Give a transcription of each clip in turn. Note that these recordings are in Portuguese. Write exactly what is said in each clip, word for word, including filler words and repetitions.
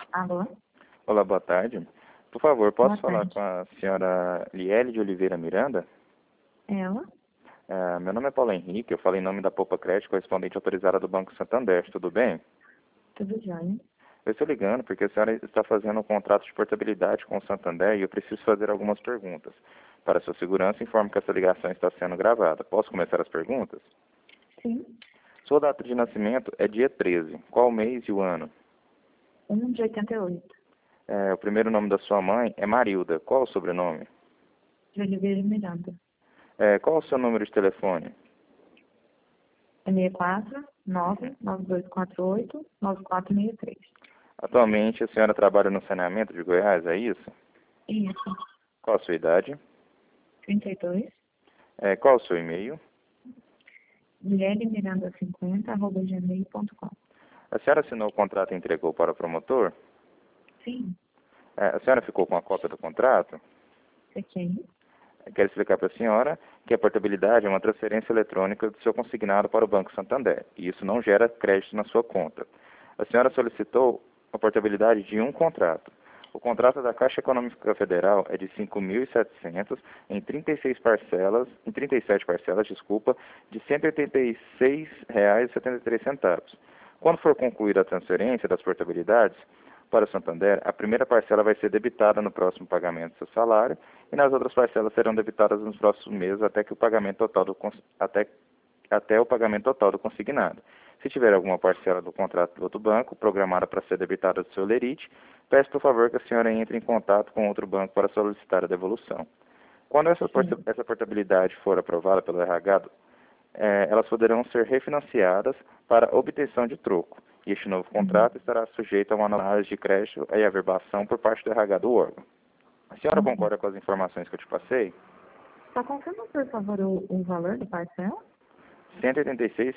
Alô? Olá, boa tarde. Por favor, posso Boa falar tarde. com a senhora Liele de Oliveira Miranda? Ela? É, meu nome é Paulo Henrique, eu falo em nome da Poupa Crédito, correspondente autorizada do Banco Santander, tudo bem? Tudo jóia? Eu estou ligando porque a senhora está fazendo um contrato de portabilidade com o Santander e eu preciso fazer algumas perguntas. Para sua segurança, informo que essa ligação está sendo gravada. Posso começar as perguntas? Sim. Sua data de nascimento é dia treze. Qual o mês e o ano? um de oitenta e oito. É, o primeiro nome da sua mãe é Marilda. Qual o sobrenome? De Oliveira Miranda. É, qual o seu número de telefone? É seis quatro nove nove dois quatro oito nove quatro seis três. Atualmente, a senhora trabalha no saneamento de Goiás, é isso? Isso. Qual a sua idade? trinta e dois. É, qual o seu e-mail? Liele Miranda cinquenta arroba gmail ponto com. A senhora assinou o contrato e entregou para o promotor? Sim. É, a senhora ficou com a cópia do contrato? Você quem? Quero explicar para a senhora que a portabilidade é uma transferência eletrônica do seu consignado para o Banco Santander, e isso não gera crédito na sua conta. A senhora solicitou a portabilidade de um contrato. O contrato da Caixa Econômica Federal é de cinco mil e setecentos em trinta e seis parcelas, em trinta e sete parcelas, desculpa, de cento e oitenta e seis reais e setenta e três centavos. Quando for concluída a transferência das portabilidades para o Santander, a primeira parcela vai ser debitada no próximo pagamento do seu salário e nas outras parcelas serão debitadas nos próximos meses até que o pagamento total do até até o pagamento total do consignado. Se tiver alguma parcela do contrato do outro banco programada para ser debitada do seu lerite, peço por favor que a senhora entre em contato com outro banco para solicitar a devolução. Quando essa, porta, essa portabilidade for aprovada pelo R H, eh, elas poderão ser refinanciadas para obtenção de troco. E este novo contrato uhum. estará sujeito a uma análise de crédito e averbação por parte do R H do órgão. A senhora uhum. concorda com as informações que eu te passei? Só confirma, por favor, o, o valor do parcela? cento e oitenta e seis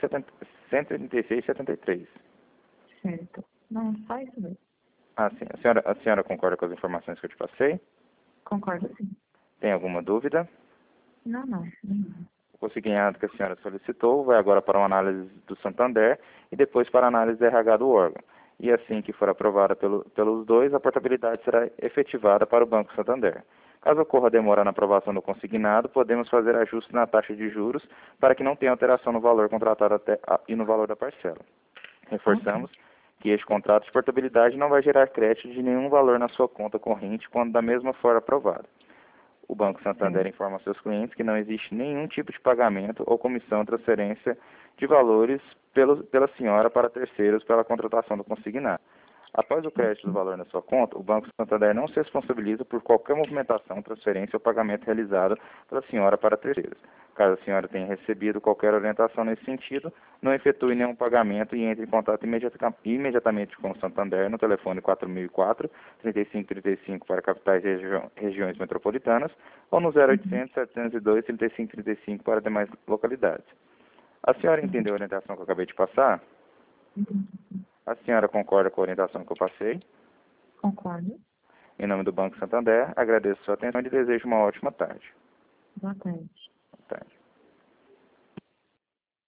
e setenta e três. Certo. Não, só isso mesmo. Ah, sim. A senhora, a senhora concorda com as informações que eu te passei? Concordo, sim. Tem alguma dúvida? Não, não. Nenhum. O consignado que a senhora solicitou vai agora para uma análise do Santander e depois para a análise do R H do órgão. E assim que for aprovada pelo, pelos dois, a portabilidade será efetivada para o Banco Santander. Caso ocorra demora na aprovação do consignado, podemos fazer ajuste na taxa de juros para que não tenha alteração no valor contratado até, a, e no valor da parcela. Reforçamos okay. que este contrato de portabilidade não vai gerar crédito de nenhum valor na sua conta corrente quando da mesma for aprovado. O Banco Santander informa aos seus clientes que não existe nenhum tipo de pagamento ou comissão ou transferência de valores pelo, pela senhora para terceiros pela contratação do consignado. Após o crédito do valor na sua conta, o Banco Santander não se responsabiliza por qualquer movimentação, transferência ou pagamento realizado pela senhora para terceiros. Caso a senhora tenha recebido qualquer orientação nesse sentido, não efetue nenhum pagamento e entre em contato imediata, imediatamente com o Santander no telefone quatro mil e quatro, trinta e cinco trinta e cinco para capitais e regi regiões metropolitanas ou no zero oitocentos, setecentos e dois, trinta e cinco trinta e cinco para demais localidades. A senhora entendeu a orientação que eu acabei de passar? A senhora concorda com a orientação que eu passei? Concordo. Em nome do Banco Santander, agradeço a sua atenção e desejo uma ótima tarde. Boa tarde. Boa tarde.